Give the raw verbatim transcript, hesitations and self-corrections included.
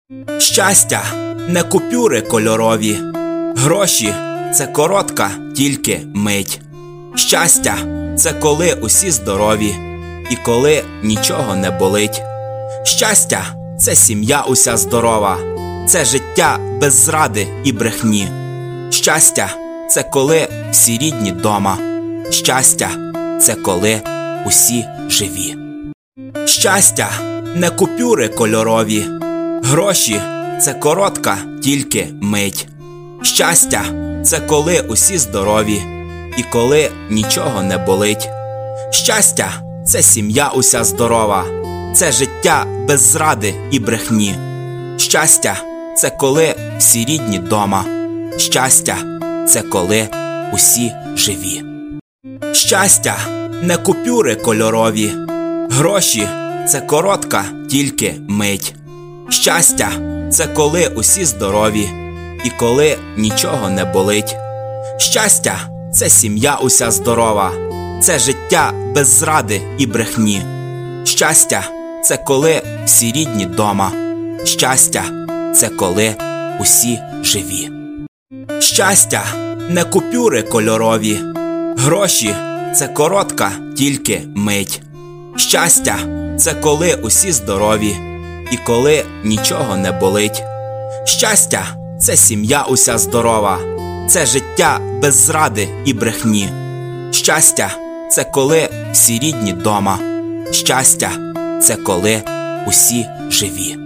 Щастя – не купюри кольорові, гроші – це коротка тільки мить. Щастя – це коли усі здорові і коли нічого не болить. Щастя – це сім'я уся здорова, це життя без зради і брехні. Щастя – це коли всі рідні дома. Щастя – це коли усі живі. Щастя – не купюри кольорові, гроші – це коротка тільки мить. Щастя – це коли усі здорові і коли нічого не болить. Щастя – це сім'я уся здорова, це життя без зради і брехні. Щастя – це коли всі рідні дома. Щастя – це коли усі живі. Щастя – не купюри кольорові, гроші – це коротка тільки мить. Щастя – це коли усі здорові і коли нічого не болить. Щастя – це сім'я уся здорова, це життя без зради і брехні. Щастя – це коли всі рідні дома. Щастя – це коли усі живі. Щастя – не купюри кольорові, гроші – це коротка тільки мить. Щастя – це коли усі здорові і коли нічого не болить. Щастя – це сім'я уся здорова, це життя без зради і брехні. Щастя – це коли всі рідні дома. Щастя – це коли усі живі.